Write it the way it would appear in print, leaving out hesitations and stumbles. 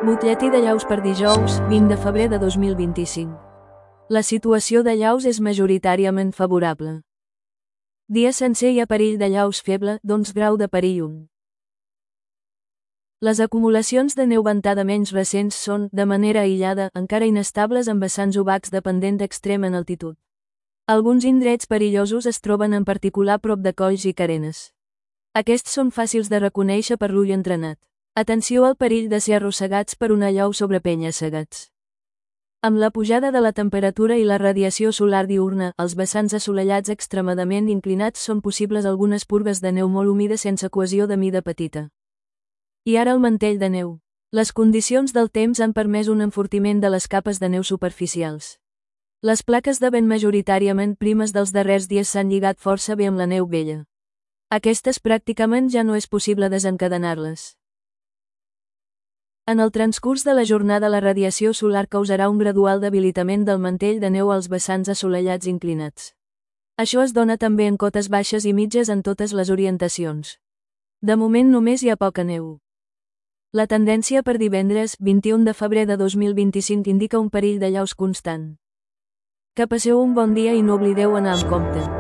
Butlletí de llaus per dijous, 20 de febrer de 2025. La situació de llaus és majoritàriament favorable. Dia sencer hi ha perill de llaus feble, d'11 grau de perill 1. Les acumulacions de neu ventada menys recents són, de manera aïllada, encara inestables amb vessants obacs dependent d'extrem en altitud. Alguns indrets perillosos es troben en particular prop de colls i carenes. Aquests són fàcils de reconèixer per l'ull entrenat. Atenció al perill de ser arrossegats per una llau sobre penya-segats. Amb la pujada de la temperatura i la radiació solar diürna, als vessants assolellats extremadament inclinats són possibles algunes purgues de neu molt humida sense cohesió de mida petita. I ara el mantell de neu. Les condicions del temps han permès un enfortiment de les capes de neu superficials. Les plaques de vent majoritàriament primes dels darrers dies s'han lligat força bé amb la neu vella. Aquestes pràcticament ja no és possible desencadenar-les. En el transcurs de la jornada la radiació solar causarà un gradual debilitament del mantell de neu als vessants assolellats inclinats. Això es dona també en cotes baixes i mitges en totes les orientacions. De moment només hi ha poca neu. La tendència per divendres, 21 de febrer de 2025 indica un perill de llaus constant. Que passeu un bon dia i no oblideu anar amb compte.